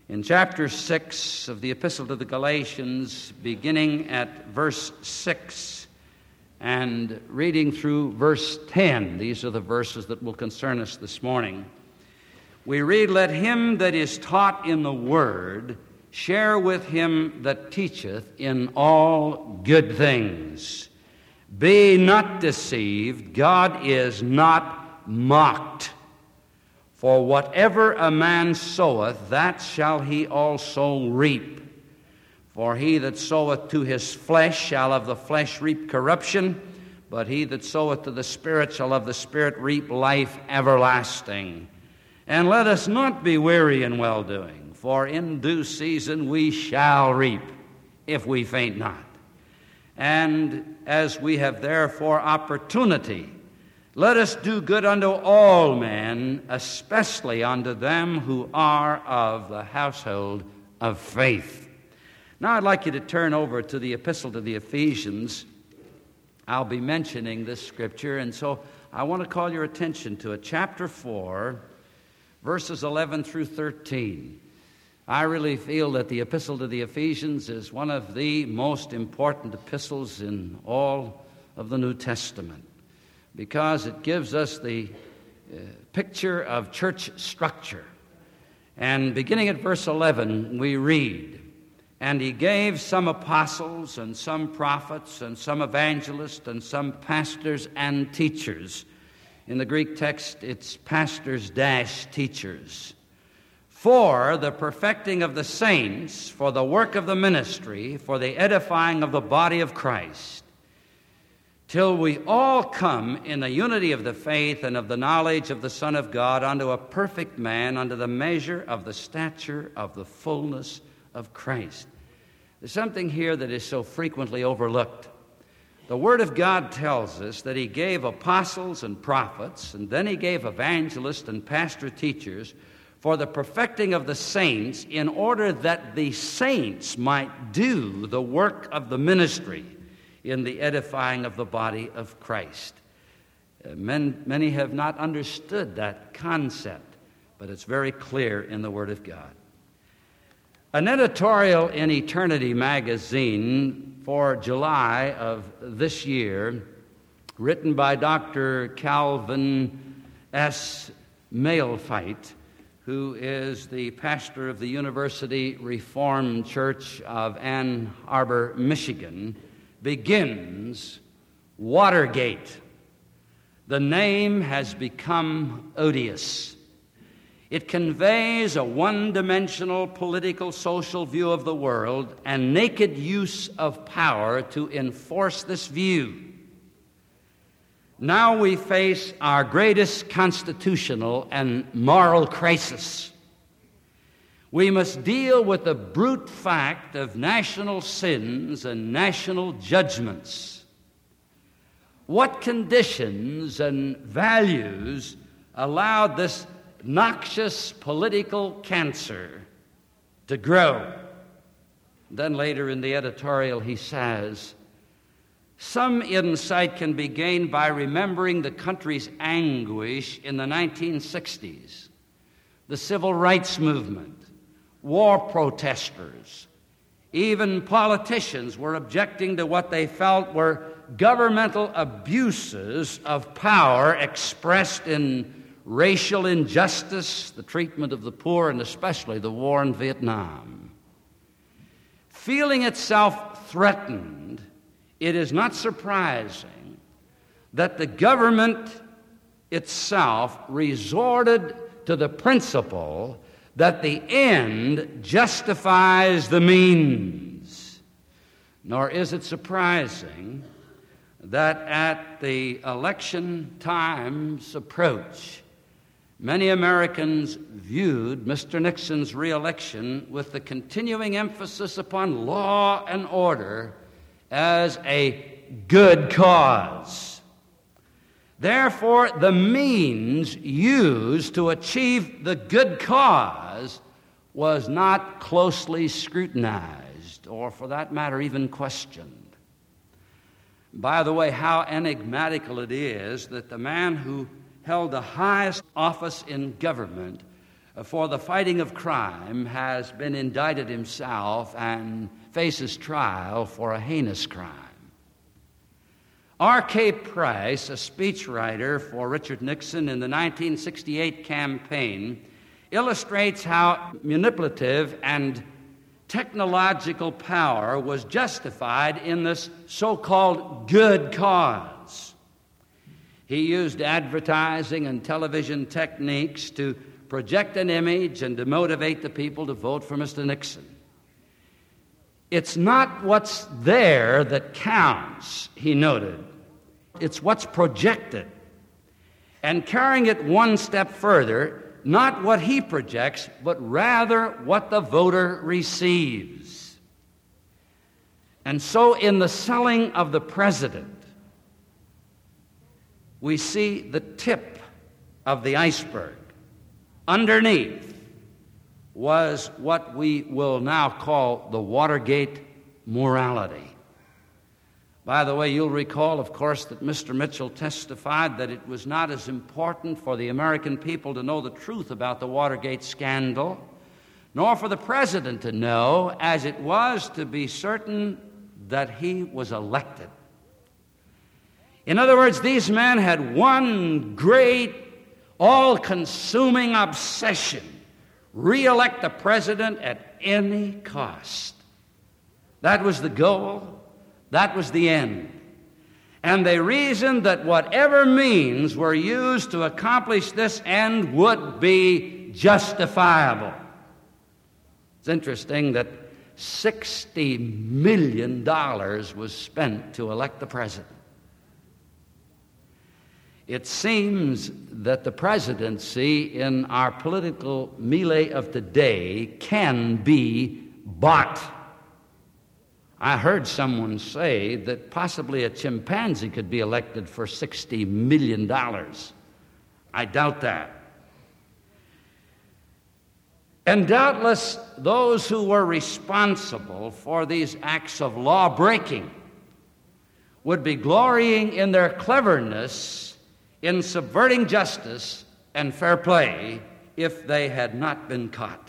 In chapter 6 of the Epistle to the Galatians, beginning at verse 6 and reading through verse 10, these are the verses that will concern us this morning. We read, "Let him that is taught in the word share with him that teacheth in all good things. Be not deceived, God is not mocked. For whatever a man soweth, that shall he also reap. For he that soweth to his flesh shall of the flesh reap corruption, but he that soweth to the Spirit shall of the Spirit reap life everlasting. And let us not be weary in well-doing, for in due season we shall reap, if we faint not. And as we have therefore opportunity, let us do good unto all men, especially unto them who are of the household of faith." Now I'd like you to turn over to the Epistle to the Ephesians. I'll be mentioning this scripture, and so I want to call your attention to it. Chapter 4, verses 11 through 13. I really feel that the Epistle to the Ephesians is one of the most important epistles in all of the New Testament, because it gives us the picture of church structure. And beginning at verse 11, we read, "And he gave some apostles, and some prophets, and some evangelists, and some pastors and teachers." In the Greek text, it's pastors-teachers. "For the perfecting of the saints, for the work of the ministry, for the edifying of the body of Christ, till we all come in the unity of the faith and of the knowledge of the Son of God, unto a perfect man, unto the measure of the stature of the fullness of Christ." There's something here that is so frequently overlooked. The Word of God tells us that He gave apostles and prophets, and then He gave evangelists and pastor teachers for the perfecting of the saints, in order that the saints might do the work of the ministry in the edifying of the body of Christ. Many have not understood that concept, but it's very clear in the Word of God. An editorial in Eternity magazine for July of this year, written by Dr. Calvin S. Malefite, who is the pastor of the University Reformed Church of Ann Arbor, Michigan, begins, "Watergate. The name has become odious. It conveys a one-dimensional political social view of the world and naked use of power to enforce this view. Now we face our greatest constitutional and moral crisis. We must deal with the brute fact of national sins and national judgments. What conditions and values allowed this noxious political cancer to grow?" Then later in the editorial he says, "Some insight can be gained by remembering the country's anguish in the 1960s, the civil rights movement, war protesters, even politicians were objecting to what they felt were governmental abuses of power expressed in racial injustice, the treatment of the poor, and especially the war in Vietnam. Feeling itself threatened, it is not surprising that the government itself resorted to the principle that the end justifies the means. Nor is it surprising that at the election time's approach, many Americans viewed Mr. Nixon's re-election with the continuing emphasis upon law and order as a good cause. Therefore, the means used to achieve the good cause was not closely scrutinized, or for that matter, even questioned. By the way, how enigmatical it is that the man who held the highest office in government for the fighting of crime has been indicted himself and faces trial for a heinous crime. R.K. Price, a speechwriter for Richard Nixon in the 1968 campaign, illustrates how manipulative and technological power was justified in this so-called good cause. He used advertising and television techniques to project an image and to motivate the people to vote for Mr. Nixon. It's not what's there that counts, he noted. It's what's projected. And carrying it one step further, not what he projects, but rather what the voter receives. And so in the selling of the president, we see the tip of the iceberg. Underneath was what we will now call the Watergate morality. By the way, you'll recall, of course, that Mr. Mitchell testified that it was not as important for the American people to know the truth about the Watergate scandal, nor for the president to know, as it was to be certain that he was elected. In other words, these men had one great, all-consuming obsession: re-elect the president at any cost. That was the goal. That was the end. And they reasoned that whatever means were used to accomplish this end would be justifiable. It's interesting that $60 million was spent to elect the president. It seems that the presidency in our political melee of today can be bought. I heard someone say that possibly a chimpanzee could be elected for $60 million. I doubt that. And doubtless those who were responsible for these acts of law-breaking would be glorying in their cleverness in subverting justice and fair play if they had not been caught.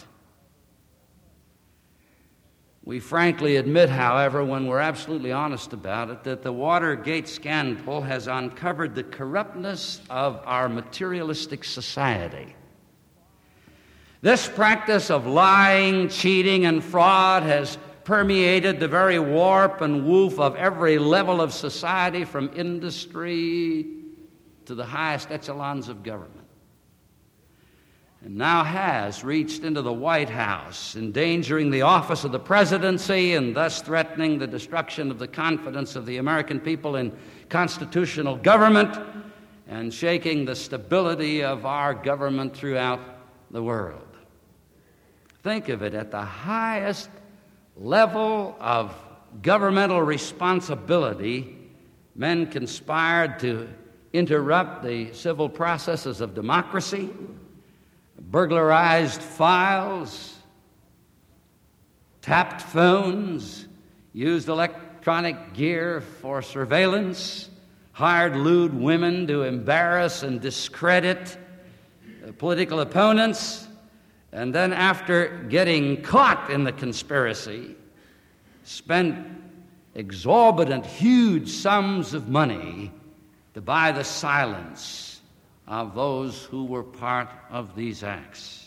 We frankly admit, however, when we're absolutely honest about it, that the Watergate scandal has uncovered the corruptness of our materialistic society. This practice of lying, cheating, and fraud has permeated the very warp and woof of every level of society, from industry to the highest echelons of government, and now has reached into the White House, endangering the office of the presidency and thus threatening the destruction of the confidence of the American people in constitutional government and shaking the stability of our government throughout the world. Think of it, at the highest level of governmental responsibility, men conspired to interrupt the civil processes of democracy, burglarized files, tapped phones, used electronic gear for surveillance, hired lewd women to embarrass and discredit political opponents, and then after getting caught in the conspiracy, spent exorbitant, huge sums of money to buy the silence of those who were part of these acts.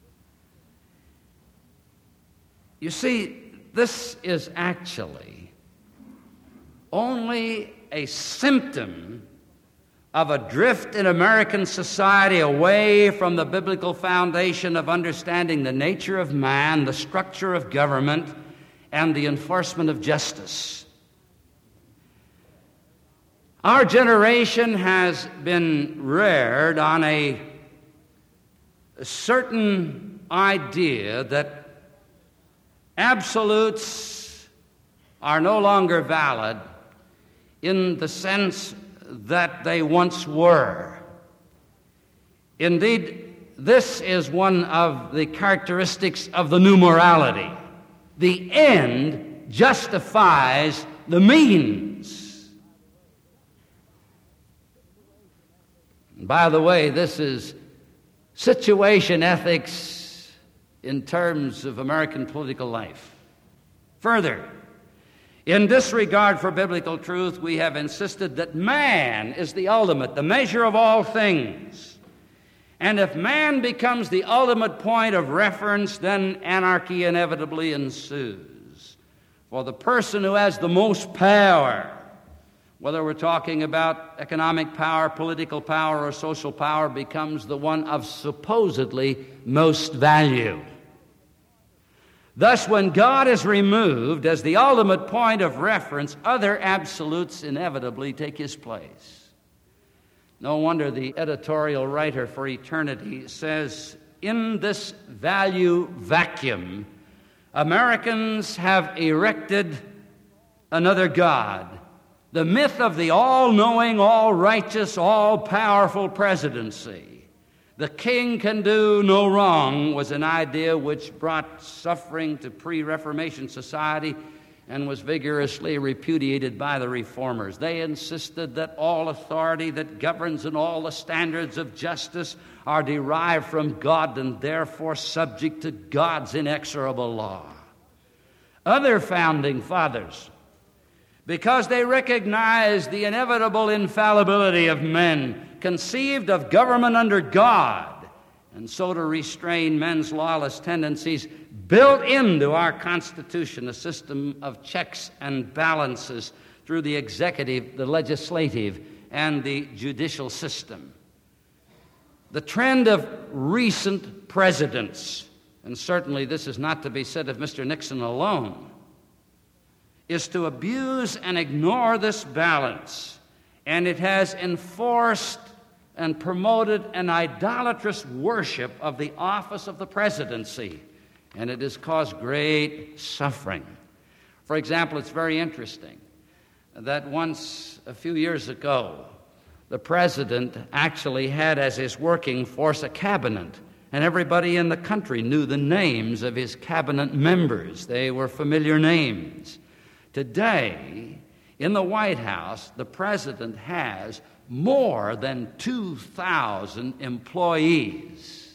You see, this is actually only a symptom of a drift in American society away from the biblical foundation of understanding the nature of man, the structure of government, and the enforcement of justice. Our generation has been reared on a certain idea that absolutes are no longer valid in the sense that they once were. Indeed, this is one of the characteristics of the new morality. The end justifies the means. By the way, this is situation ethics in terms of American political life. Further, in disregard for biblical truth, we have insisted that man is the ultimate, the measure of all things. And if man becomes the ultimate point of reference, then anarchy inevitably ensues. For the person who has the most power, whether we're talking about economic power, political power, or social power, becomes the one of supposedly most value. Thus, when God is removed as the ultimate point of reference, other absolutes inevitably take his place. No wonder the editorial writer for Eternity says, in this value vacuum, Americans have erected another God. The myth of the all-knowing, all-righteous, all-powerful presidency. The king can do no wrong was an idea which brought suffering to pre-Reformation society and was vigorously repudiated by the reformers. They insisted that all authority that governs and all the standards of justice are derived from God and therefore subject to God's inexorable law. Other founding fathers, because they recognized the inevitable infallibility of men, conceived of government under God, and so to restrain men's lawless tendencies, built into our Constitution a system of checks and balances through the executive, the legislative, and the judicial system. The trend of recent presidents, and certainly this is not to be said of Mr. Nixon alone, is to abuse and ignore this balance, and it has enforced and promoted an idolatrous worship of the office of the presidency, and it has caused great suffering. For example, it's very interesting that once, a few years ago, the president actually had as his working force a cabinet, and everybody in the country knew the names of his cabinet members. They were familiar names. Today, in the White House, the president has more than 2,000 employees.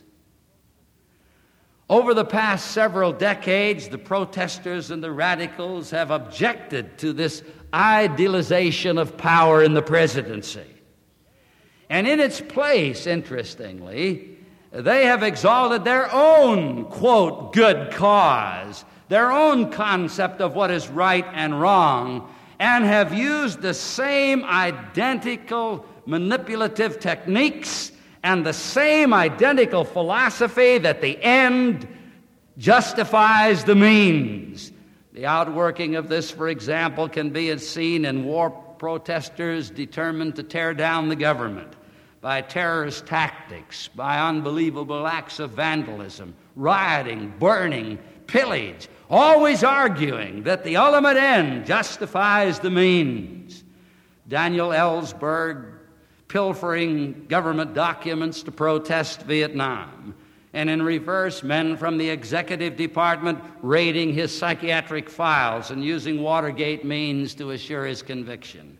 Over the past several decades, the protesters and the radicals have objected to this idealization of power in the presidency. And in its place, interestingly, they have exalted their own, quote, good cause, their own concept of what is right and wrong, and have used the same identical manipulative techniques and the same identical philosophy that the end justifies the means. The outworking of this, for example, can be seen in war protesters determined to tear down the government by terrorist tactics, by unbelievable acts of vandalism, rioting, burning, pillage, always arguing that the ultimate end justifies the means. Daniel Ellsberg pilfering government documents to protest Vietnam, and in reverse, men from the executive department raiding his psychiatric files and using Watergate means to assure his conviction.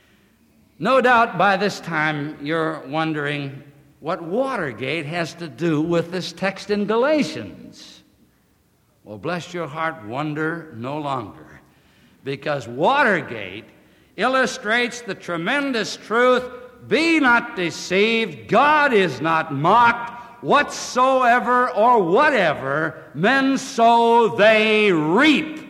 No doubt by this time you're wondering what Watergate has to do with this text in Galatians. Well, bless your heart, wonder no longer, because Watergate illustrates the tremendous truth: be not deceived, God is not mocked. Whatsoever or whatever men sow, they reap.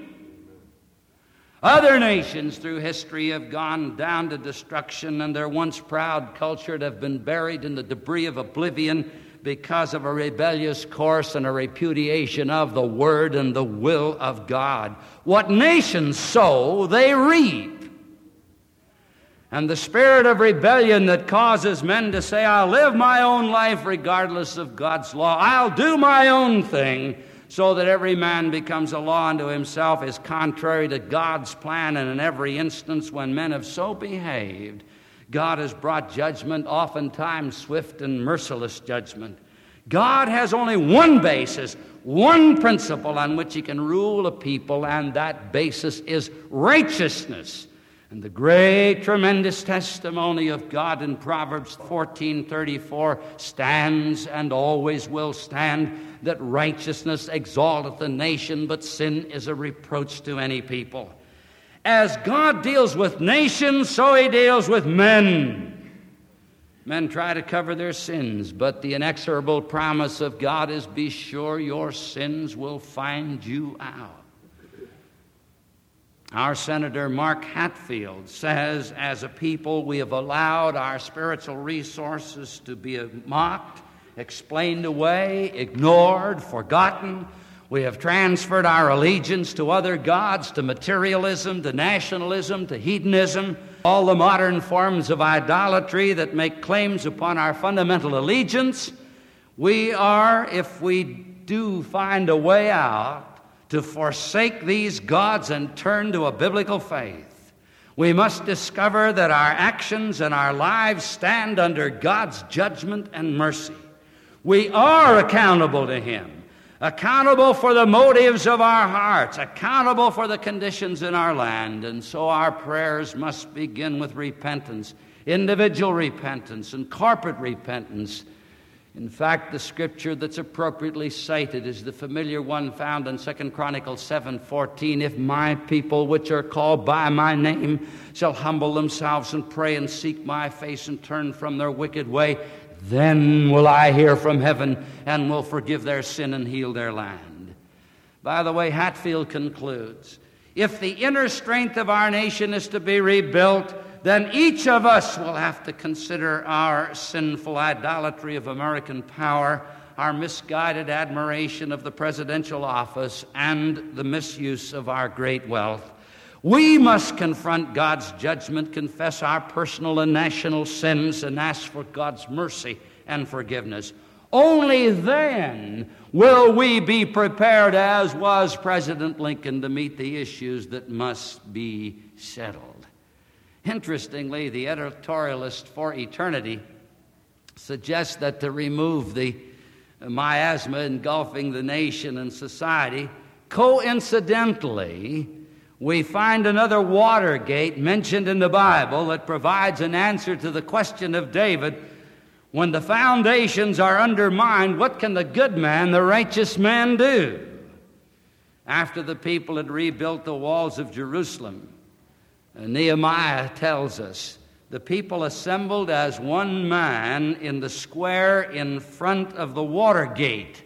Other nations through history have gone down to destruction, and their once proud culture have been buried in the debris of oblivion because of a rebellious course and a repudiation of the Word and the will of God. What nations sow, they reap. And the spirit of rebellion that causes men to say, I'll live my own life regardless of God's law, I'll do my own thing, so that every man becomes a law unto himself, is contrary to God's plan. And in every instance when men have so behaved, God has brought judgment, oftentimes swift and merciless judgment. God has only one basis, one principle on which he can rule a people, and that basis is righteousness. And the great, tremendous testimony of God in Proverbs 14:34 stands and always will stand, that righteousness exalteth a nation, but sin is a reproach to any people. As God deals with nations, so he deals with men. Men try to cover their sins, but the inexorable promise of God is, be sure your sins will find you out. Our Senator Mark Hatfield says, as a people, we have allowed our spiritual resources to be mocked, explained away, ignored, forgotten. We have transferred our allegiance to other gods, to materialism, to nationalism, to hedonism, all the modern forms of idolatry that make claims upon our fundamental allegiance. We are, if we do find a way out, to forsake these gods and turn to a biblical faith. We must discover that our actions and our lives stand under God's judgment and mercy. We are accountable to him, accountable for the motives of our hearts, accountable for the conditions in our land. And so our prayers must begin with repentance, individual repentance and corporate repentance. In fact, the scripture that's appropriately cited is the familiar one found in 2 Chronicles 7:14. If my people, which are called by my name, shall humble themselves and pray and seek my face and turn from their wicked way, then will I hear from heaven and will forgive their sin and heal their land. By the way, Hatfield concludes, if the inner strength of our nation is to be rebuilt, then each of us will have to consider our sinful idolatry of American power, our misguided admiration of the presidential office, and the misuse of our great wealth. We must confront God's judgment, confess our personal and national sins, and ask for God's mercy and forgiveness. Only then will we be prepared, as was President Lincoln, to meet the issues that must be settled. Interestingly, the editorialist for Eternity suggests that to remove the miasma engulfing the nation and society, coincidentally, we find another Watergate mentioned in the Bible that provides an answer to the question of David. When the foundations are undermined, what can the good man, the righteous man, do? After the people had rebuilt the walls of Jerusalem, Nehemiah tells us, the people assembled as one man in the square in front of the Watergate.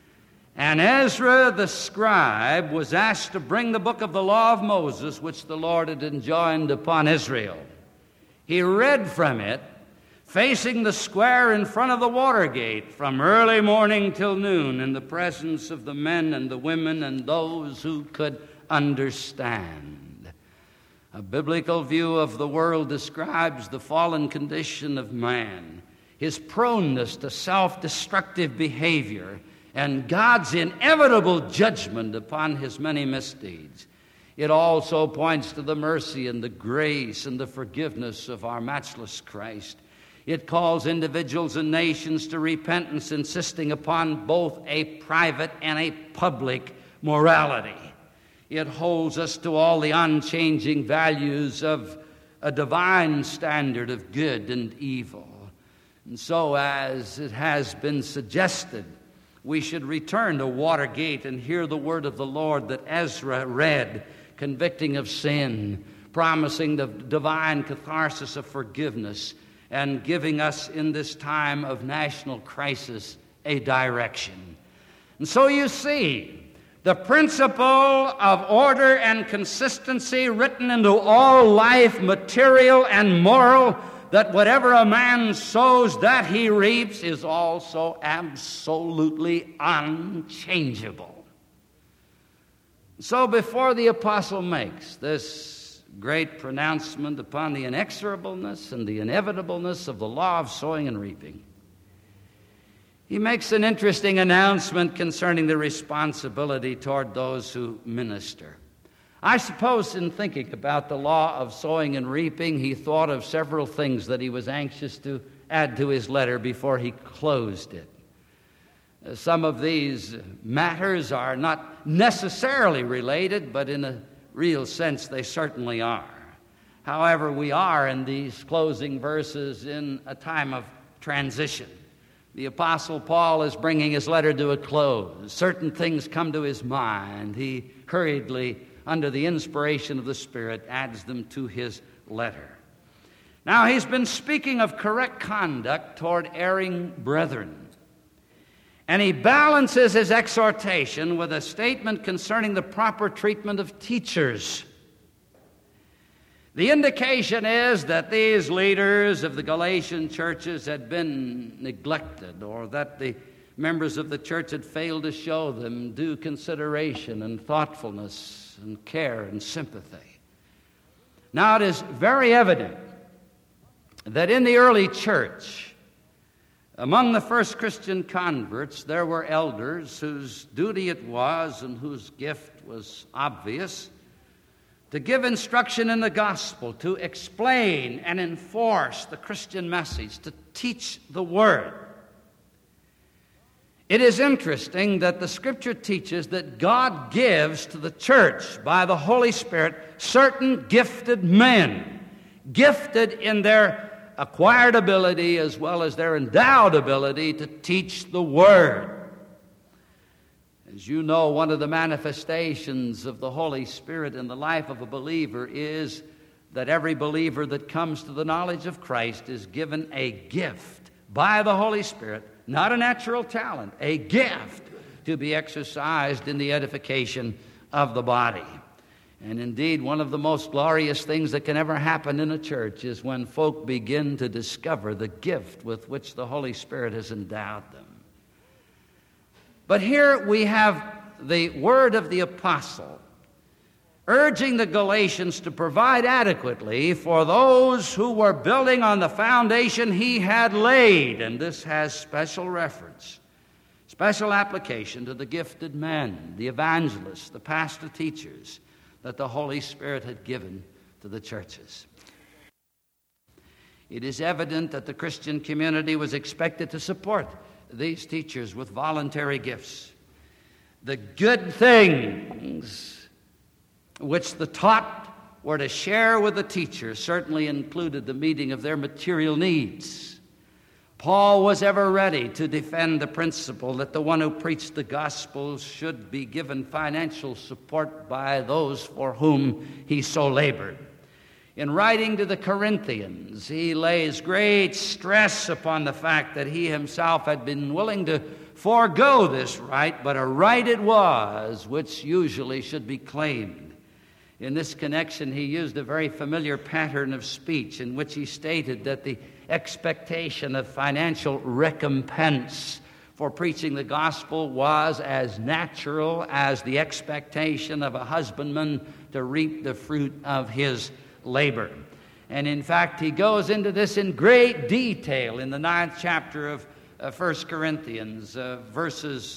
And Ezra the scribe was asked to bring the book of the law of Moses, which the Lord had enjoined upon Israel. He read from it, facing the square in front of the Watergate, from early morning till noon, in the presence of the men and the women and those who could understand. A biblical view of the world describes the fallen condition of man, his proneness to self-destructive behavior, and God's inevitable judgment upon his many misdeeds. It also points to the mercy and the grace and the forgiveness of our matchless Christ. It calls individuals and nations to repentance, insisting upon both a private and a public morality. It holds us to all the unchanging values of a divine standard of good and evil. And so, as it has been suggested, we should return to Watergate and hear the word of the Lord that Ezra read, convicting of sin, promising the divine catharsis of forgiveness, and giving us in this time of national crisis a direction. And so you see, the principle of order and consistency written into all life, material and moral, that whatever a man sows, that he reaps, is also absolutely unchangeable. So before the apostle makes this great pronouncement upon the inexorableness and the inevitableness of the law of sowing and reaping, he makes an interesting announcement concerning the responsibility toward those who minister. I suppose in thinking about the law of sowing and reaping, he thought of several things that he was anxious to add to his letter before he closed it. Some of these matters are not necessarily related, but in a real sense they certainly are. However, we are in these closing verses in a time of transition. The Apostle Paul is bringing his letter to a close. Certain things come to his mind. He hurriedly, under the inspiration of the Spirit, adds them to his letter. Now, he's been speaking of correct conduct toward erring brethren. And he balances his exhortation with a statement concerning the proper treatment of teachers. The indication is that these leaders of the Galatian churches had been neglected, or that the members of the church had failed to show them due consideration and thoughtfulness and care and sympathy. Now, it is very evident that in the early church, among the first Christian converts, there were elders whose duty it was and whose gift was obvious to give instruction in the gospel, to explain and enforce the Christian message, to teach the word. It is interesting that the Scripture teaches that God gives to the church by the Holy Spirit certain gifted men, gifted in their acquired ability as well as their endowed ability to teach the word. As you know, one of the manifestations of the Holy Spirit in the life of a believer is that every believer that comes to the knowledge of Christ is given a gift by the Holy Spirit, not a natural talent, a gift to be exercised in the edification of the body. And indeed, one of the most glorious things that can ever happen in a church is when folk begin to discover the gift with which the Holy Spirit has endowed them. But here we have the word of the apostle urging the Galatians to provide adequately for those who were building on the foundation he had laid. And this has special reference, special application to the gifted men, the evangelists, the pastor teachers that the Holy Spirit had given to the churches. It is evident that the Christian community was expected to support these teachers with voluntary gifts. The good things which the taught were to share with the teachers certainly included the meeting of their material needs. Paul was ever ready to defend the principle that the one who preached the gospel should be given financial support by those for whom he so labored. In writing to the Corinthians, he lays great stress upon the fact that he himself had been willing to forego this right, but a right it was which usually should be claimed. In this connection, he used a very familiar pattern of speech in which he stated that the expectation of financial recompense for preaching the gospel was as natural as the expectation of a husbandman to reap the fruit of his labor. And in fact, he goes into this in great detail in the 9th chapter of 1 Corinthians, verses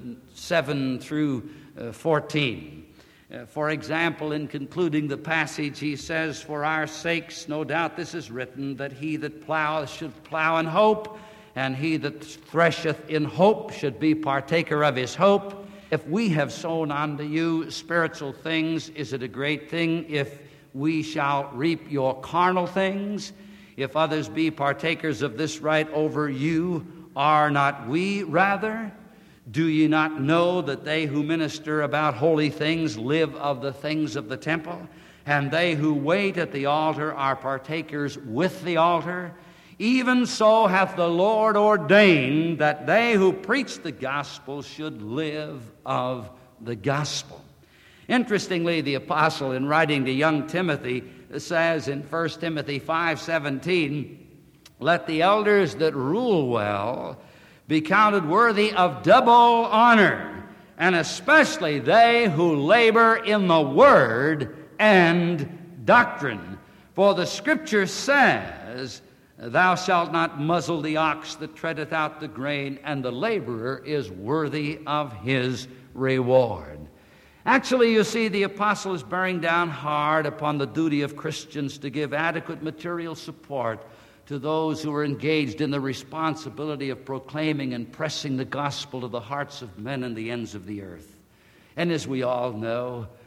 7 through 14. For example, in concluding the passage, he says, "For our sakes, no doubt this is written, that he that ploweth should plow in hope, and he that thresheth in hope should be partaker of his hope. If we have sown unto you spiritual things, is it a great thing if we shall reap your carnal things? If others be partakers of this right over you, are not we rather? Do ye not know that they who minister about holy things live of the things of the temple? And they who wait at the altar are partakers with the altar? Even so hath the Lord ordained that they who preach the gospel should live of the gospel." Interestingly, the apostle, in writing to young Timothy, says in 1 Timothy 5:17, "Let the elders that rule well be counted worthy of double honor, and especially they who labor in the word and doctrine. For the Scripture says, Thou shalt not muzzle the ox that treadeth out the grain, and the laborer is worthy of his reward." Actually, you see, the apostle is bearing down hard upon the duty of Christians to give adequate material support to those who are engaged in the responsibility of proclaiming and pressing the gospel to the hearts of men and the ends of the earth. And as we all know,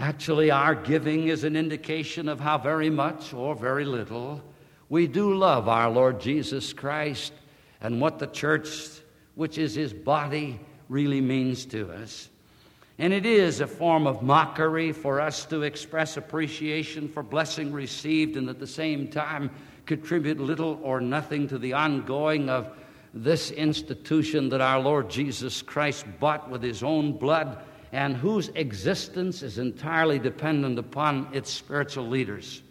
Actually, our giving is an indication of how very much or very little we do love our Lord Jesus Christ and what the church, which is his body, really means to us. And it is a form of mockery for us to express appreciation for blessing received and at the same time contribute little or nothing to the ongoing of this institution that our Lord Jesus Christ bought with his own blood and whose existence is entirely dependent upon its spiritual leaders.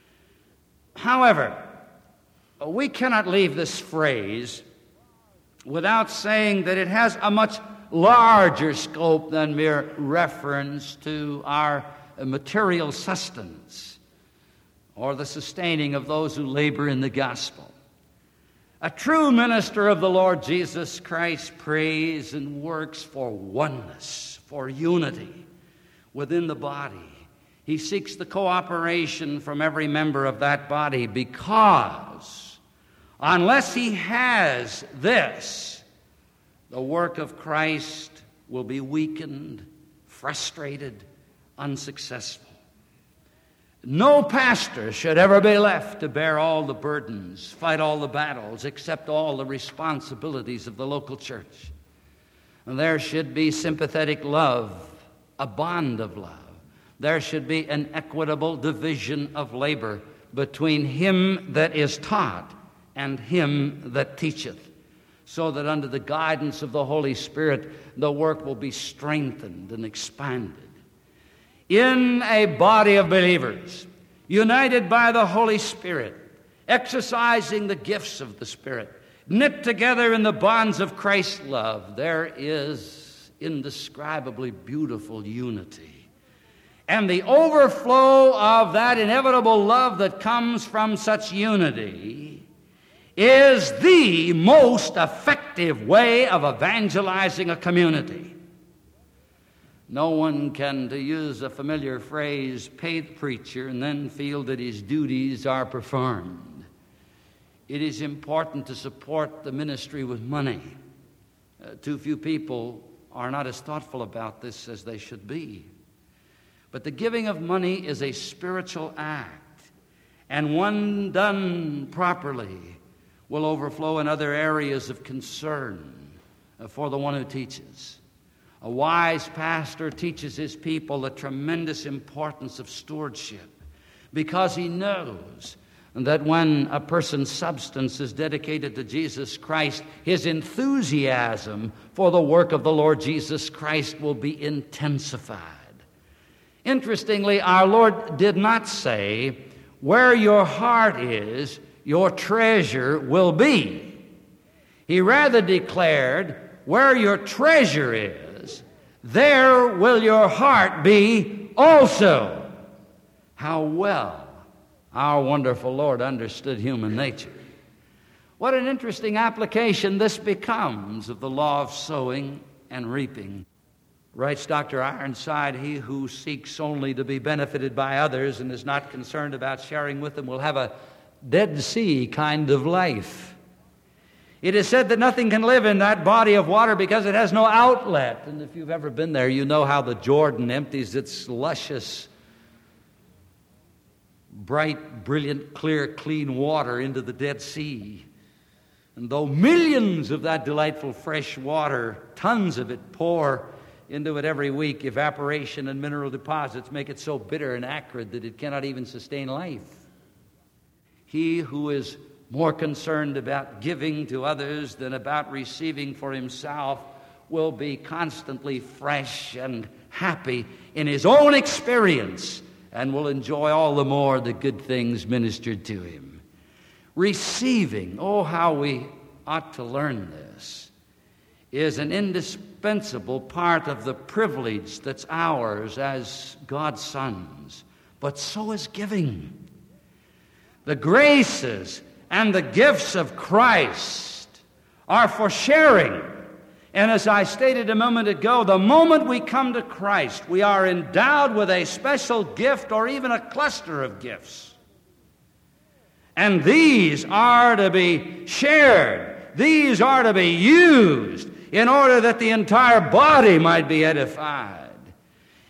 However, we cannot leave this phrase without saying that it has a much larger scope than mere reference to our material sustenance or the sustaining of those who labor in the gospel. A true minister of the Lord Jesus Christ prays and works for oneness, for unity within the body. He seeks the cooperation from every member of that body because unless he has this, the work of Christ will be weakened, frustrated, unsuccessful. No pastor should ever be left to bear all the burdens, fight all the battles, accept all the responsibilities of the local church. And there should be sympathetic love, a bond of love. There should be an equitable division of labor between him that is taught and him that teacheth, so that under the guidance of the Holy Spirit, the work will be strengthened and expanded. In a body of believers, united by the Holy Spirit, exercising the gifts of the Spirit, knit together in the bonds of Christ's love, there is indescribably beautiful unity. And the overflow of that inevitable love that comes from such unity is the most effective way of evangelizing a community. No one can, to use a familiar phrase, pay the preacher and then feel that his duties are performed. It is important to support the ministry with money. Too few people are not as thoughtful about this as they should be. But the giving of money is a spiritual act, and one done properly will overflow in other areas of concern for the one who teaches. A wise pastor teaches his people the tremendous importance of stewardship because he knows that when a person's substance is dedicated to Jesus Christ, his enthusiasm for the work of the Lord Jesus Christ will be intensified. Interestingly, our Lord did not say, "Where your heart is, your treasure will be." He rather declared, "Where your treasure is, there will your heart be also." How well our wonderful Lord understood human nature. What an interesting application this becomes of the law of sowing and reaping. Writes Dr. Ironside, "He who seeks only to be benefited by others and is not concerned about sharing with them will have a Dead Sea kind of life. It is said that nothing can live in that body of water because it has no outlet." And if you've ever been there, you know how the Jordan empties its luscious, bright, brilliant, clear, clean water into the Dead Sea. And though millions of that delightful fresh water, tons of it, pour into it every week, evaporation and mineral deposits make it so bitter and acrid that it cannot even sustain life. He who is more concerned about giving to others than about receiving for himself will be constantly fresh and happy in his own experience and will enjoy all the more the good things ministered to him. Receiving, oh, how we ought to learn this, is an indispensable part of the privilege that's ours as God's sons. But so is giving. The graces and the gifts of Christ are for sharing. And as I stated a moment ago, the moment we come to Christ, we are endowed with a special gift or even a cluster of gifts. And these are to be shared. These are to be used in order that the entire body might be edified.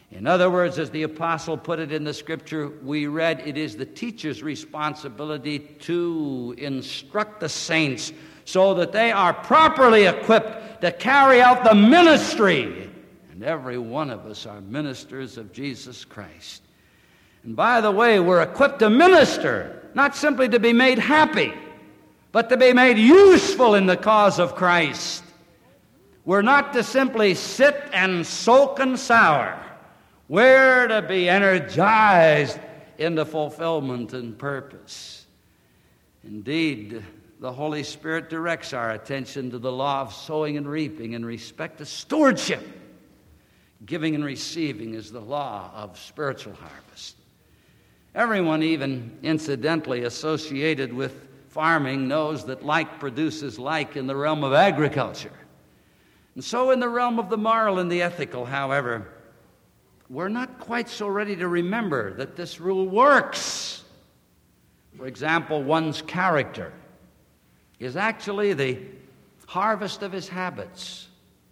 In other words, as the apostle put it in the scripture we read, it is the teacher's responsibility to instruct the saints so that they are properly equipped to carry out the ministry. And every one of us are ministers of Jesus Christ. And by the way, we're equipped to minister, not simply to be made happy, but to be made useful in the cause of Christ. We're not to simply sit and soak and sour. We're to be energized in the fulfillment and purpose. Indeed, the Holy Spirit directs our attention to the law of sowing and reaping in respect to stewardship. Giving and receiving is the law of spiritual harvest. Everyone, even incidentally associated with farming, knows that like produces like in the realm of agriculture. And so in the realm of the moral and the ethical, however, we're not quite so ready to remember that this rule works. For example, one's character is actually the harvest of his habits.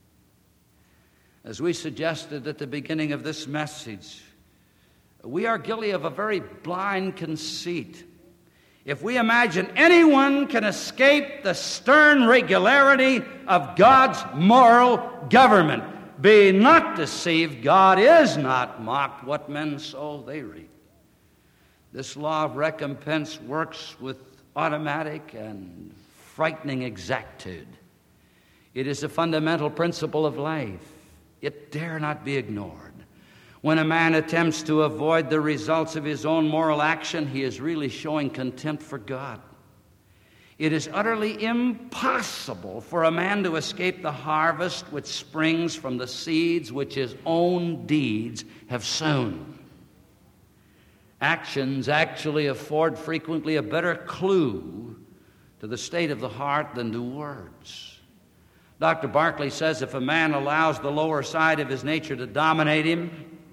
As we suggested at the beginning of this message, we are guilty of a very blind conceit. If we imagine anyone can escape the stern regularity of God's moral government, be not deceived, God is not mocked. What men sow, they reap. This law of recompense works with automatic and frightening exactitude. It is a fundamental principle of life. It dare not be ignored. When a man attempts to avoid the results of his own moral action, he is really showing contempt for God. It is utterly impossible for a man to escape the harvest which springs from the seeds which his own deeds have sown. Actions actually afford frequently a better clue to the state of the heart than do words. Dr. Barclay says if a man allows the lower side of his nature to dominate him,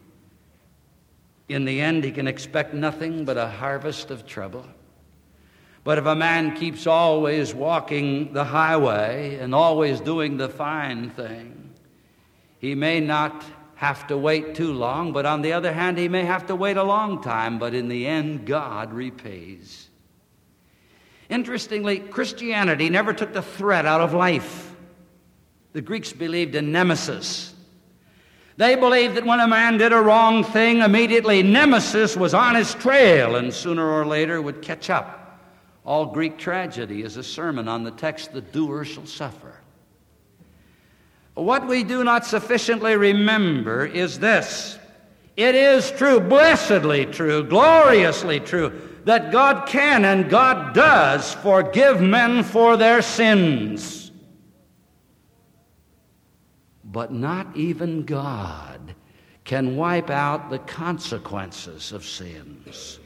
in the end he can expect nothing but a harvest of trouble. But if a man keeps always walking the highway and always doing the fine thing, he may not have to wait too long, but on the other hand, he may have to wait a long time, but in the end, God repays. Interestingly, Christianity never took the threat out of life. The Greeks believed in nemesis. They believed that when a man did a wrong thing, immediately nemesis was on his trail and sooner or later would catch up. All Greek tragedy is a sermon on the text, the doer shall suffer. What we do not sufficiently remember is this. It is true, blessedly true, gloriously true, that God can and God does forgive men for their sins. But not even God can wipe out the consequences of sins.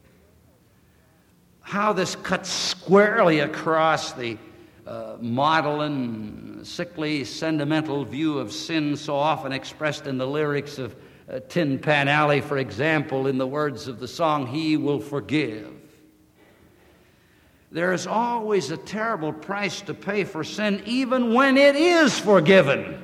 How this cuts squarely across the maudlin, sickly, sentimental view of sin so often expressed in the lyrics of Tin Pan Alley, for example, in the words of the song, He Will Forgive. There is always a terrible price to pay for sin, even when it is forgiven.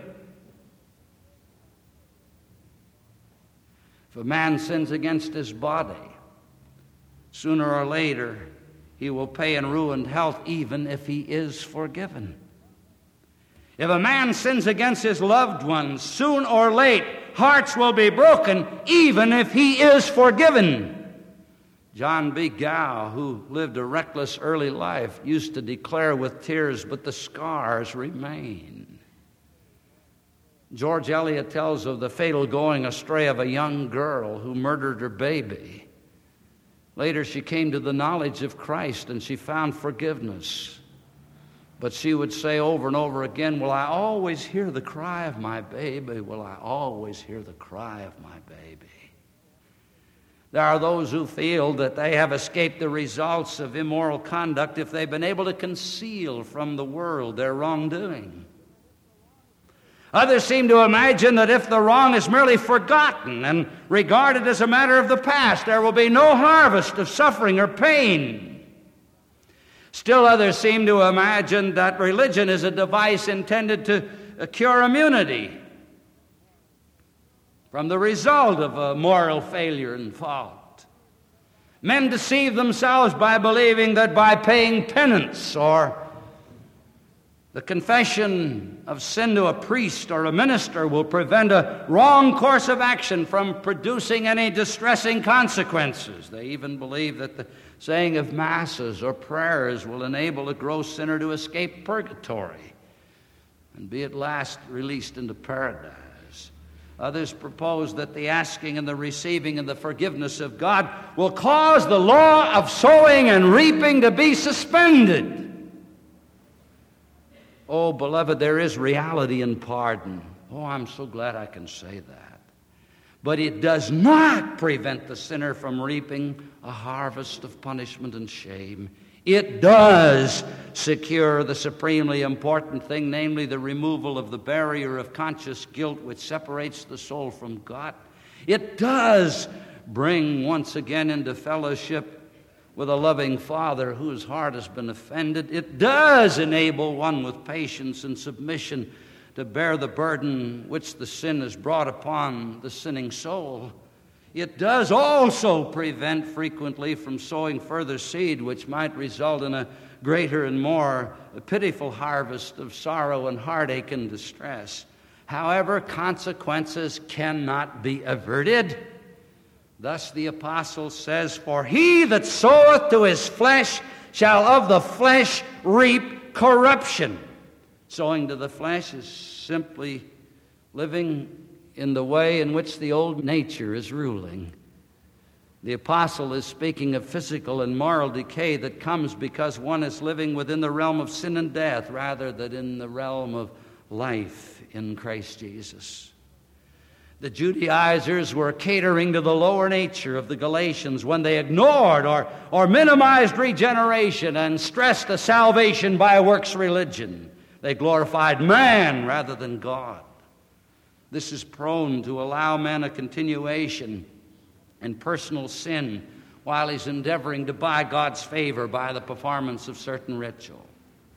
If a man sins against his body, sooner or later, he will pay in ruined health even if he is forgiven. If a man sins against his loved ones, soon or late, hearts will be broken even if he is forgiven. John B. Gow, who lived a reckless early life, used to declare with tears, but the scars remain. George Eliot tells of the fatal going astray of a young girl who murdered her baby. Later, she came to the knowledge of Christ and she found forgiveness. But she would say over and over again, will I always hear the cry of my baby? Will I always hear the cry of my baby? There are those who feel that they have escaped the results of immoral conduct if they've been able to conceal from the world their wrongdoing. Others seem to imagine that if the wrong is merely forgotten and regarded as a matter of the past, there will be no harvest of suffering or pain. Still others seem to imagine that religion is a device intended to cure immunity. from the result of a moral failure and fault. Men deceive themselves by believing that by paying penance or the confession of sin to a priest or a minister will prevent a wrong course of action from producing any distressing consequences. They even believe that the saying of masses or prayers will enable a gross sinner to escape purgatory and be at last released into paradise. Others propose that the asking and the receiving and the forgiveness of God will cause the law of sowing and reaping to be suspended. Oh, beloved, there is reality in pardon. Oh, I'm so glad I can say that. But it does not prevent the sinner from reaping a harvest of punishment and shame. It does secure the supremely important thing, namely the removal of the barrier of conscious guilt which separates the soul from God. It does bring once again into fellowship with a loving Father whose heart has been offended. It does enable one with patience and submission to bear the burden which the sin has brought upon the sinning soul. It does also prevent frequently from sowing further seed which might result in a greater and more pitiful harvest of sorrow and heartache and distress. However, consequences cannot be averted. Thus the apostle says, "For he that soweth to his flesh shall of the flesh reap corruption." Sowing to the flesh is simply living in the way in which the old nature is ruling. The apostle is speaking of physical and moral decay that comes because one is living within the realm of sin and death rather than in the realm of life in Christ Jesus. The Judaizers were catering to the lower nature of the Galatians when they ignored or minimized regeneration and stressed a salvation by works religion. They glorified man rather than God. This is prone to allow man a continuation in personal sin while he's endeavoring to buy God's favor by the performance of certain ritual.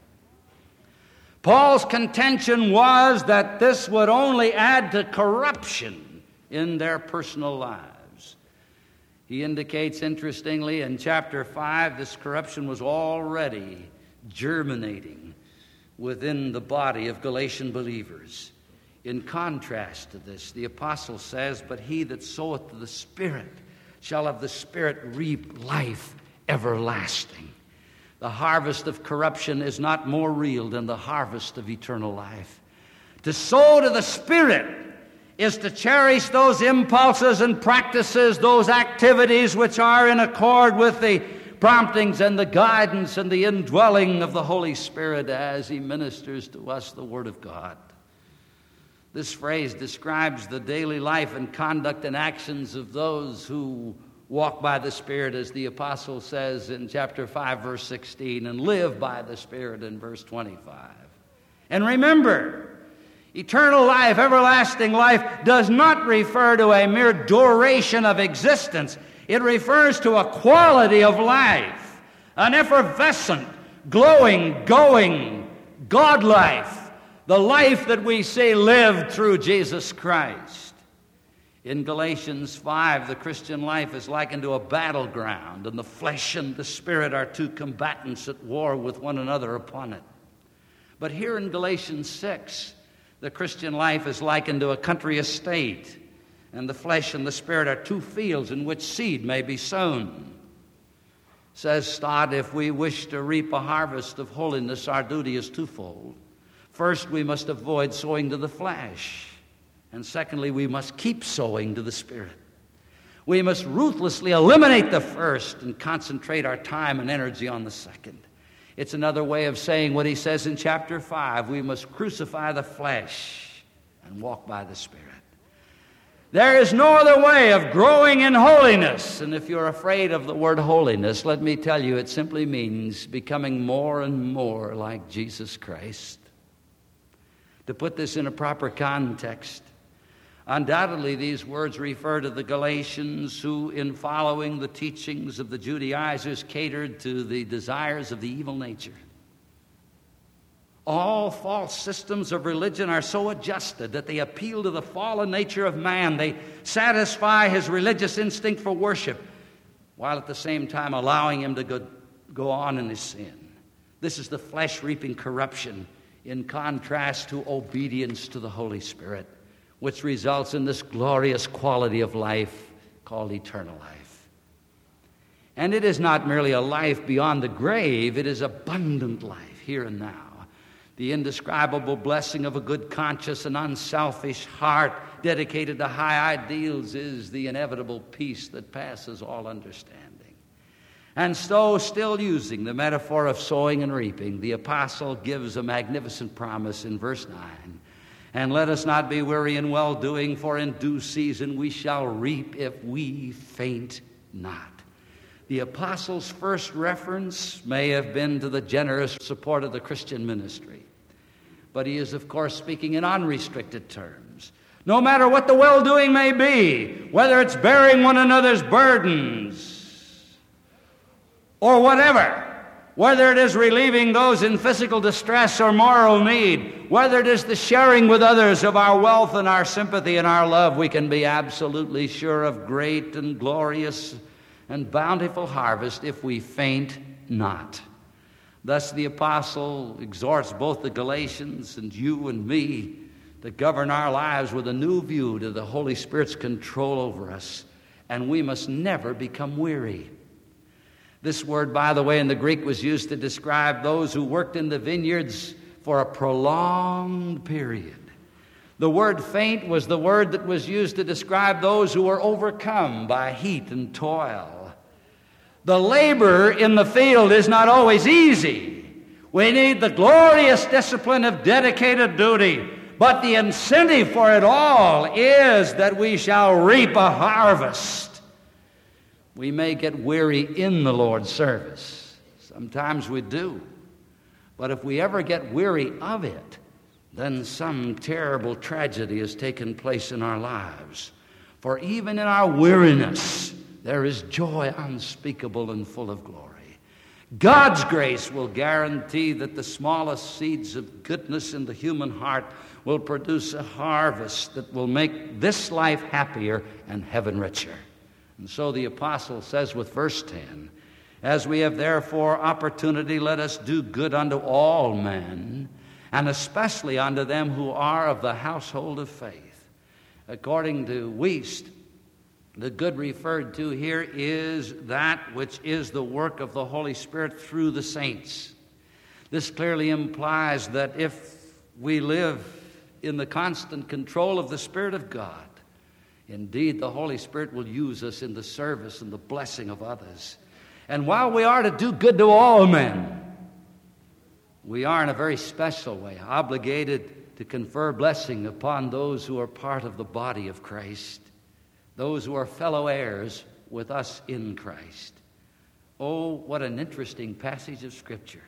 Paul's contention was that this would only add to corruption in their personal lives. He indicates, interestingly, in chapter 5, this corruption was already germinating within the body of Galatian believers. In contrast to this, the apostle says, "But he that soweth to the Spirit shall of the Spirit reap life everlasting." The harvest of corruption is not more real than the harvest of eternal life. To sow to the Spirit is to cherish those impulses and practices, those activities which are in accord with the promptings and the guidance and the indwelling of the Holy Spirit as He ministers to us the Word of God. This phrase describes the daily life and conduct and actions of those who walk by the Spirit, as the apostle says in chapter 5, verse 16, and live by the Spirit in verse 25. And remember, eternal life, everlasting life, does not refer to a mere duration of existence. It refers to a quality of life, an effervescent, glowing, going, God life. The life that we see lived through Jesus Christ. In Galatians 5, the Christian life is likened to a battleground, and the flesh and the spirit are two combatants at war with one another upon it. But here in Galatians 6, the Christian life is likened to a country estate, and the flesh and the spirit are two fields in which seed may be sown. Says Stott, if we wish to reap a harvest of holiness, our duty is twofold. First, we must avoid sowing to the flesh. And secondly, we must keep sowing to the Spirit. We must ruthlessly eliminate the first and concentrate our time and energy on the second. It's another way of saying what he says in chapter 5. We must crucify the flesh and walk by the Spirit. There is no other way of growing in holiness. And if you're afraid of the word holiness, let me tell you, it simply means becoming more and more like Jesus Christ. To put this in a proper context, undoubtedly these words refer to the Galatians who, in following the teachings of the Judaizers, catered to the desires of the evil nature. All false systems of religion are so adjusted that they appeal to the fallen nature of man. They satisfy his religious instinct for worship, while at the same time allowing him to go on in his sin. This is the flesh reaping corruption in contrast to obedience to the Holy Spirit, which results in this glorious quality of life called eternal life. And it is not merely a life beyond the grave, it is abundant life here and now. The indescribable blessing of a good conscience and unselfish heart dedicated to high ideals is the inevitable peace that passes all understanding. And so, still using the metaphor of sowing and reaping, the apostle gives a magnificent promise in verse 9. And let us not be weary in well-doing, for in due season we shall reap if we faint not. The apostle's first reference may have been to the generous support of the Christian ministry. But he is, of course, speaking in unrestricted terms. No matter what the well-doing may be, whether it's bearing one another's burdens or whatever, whether it is relieving those in physical distress or moral need, whether it is the sharing with others of our wealth and our sympathy and our love, we can be absolutely sure of great and glorious and bountiful harvest if we faint not. Thus the apostle exhorts both the Galatians and you and me to govern our lives with a new view to the Holy Spirit's control over us, and we must never become weary. This word, by the way, in the Greek was used to describe those who worked in the vineyards for a prolonged period. The word faint was the word that was used to describe those who were overcome by heat and toil. The labor in the field is not always easy. We need the glorious discipline of dedicated duty, but the incentive for it all is that we shall reap a harvest. We may get weary in the Lord's service. Sometimes we do. But if we ever get weary of it, then some terrible tragedy has taken place in our lives. For even in our weariness, there is joy unspeakable and full of glory. God's grace will guarantee that the smallest seeds of goodness in the human heart will produce a harvest that will make this life happier and heaven richer. And so the apostle says with verse 10, as we have therefore opportunity, let us do good unto all men, and especially unto them who are of the household of faith. According to Wuest, the good referred to here is that which is the work of the Holy Spirit through the saints. This clearly implies that if we live in the constant control of the Spirit of God, indeed the Holy Spirit will use us in the service and the blessing of others. And while we are to do good to all men, we are in a very special way obligated to confer blessing upon those who are part of the body of Christ, those who are fellow heirs with us in Christ. Oh, what an interesting passage of Scripture.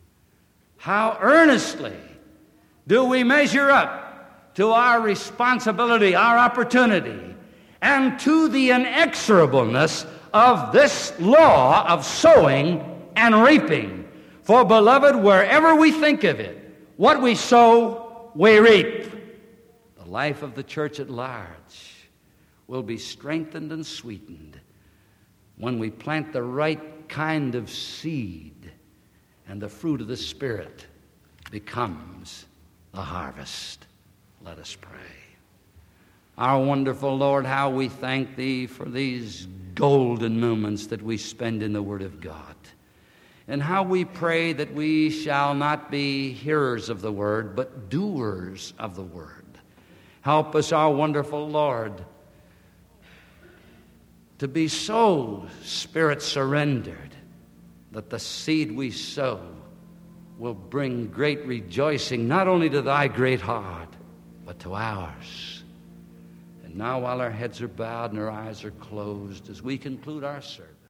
How earnestly do we measure up to our responsibility, our opportunity, and to the inexorableness of this law of sowing and reaping. For, beloved, wherever we think of it, what we sow, we reap. The life of the church at large will be strengthened and sweetened when we plant the right kind of seed and the fruit of the Spirit becomes the harvest. Let us pray. Our wonderful Lord, how we thank Thee for these golden moments that we spend in the Word of God. And how we pray that we shall not be hearers of the Word, but doers of the Word. Help us, our wonderful Lord, to be so Spirit-surrendered that the seed we sow will bring great rejoicing, not only to Thy great heart, but to ours. And now, while our heads are bowed and our eyes are closed, as we conclude our service,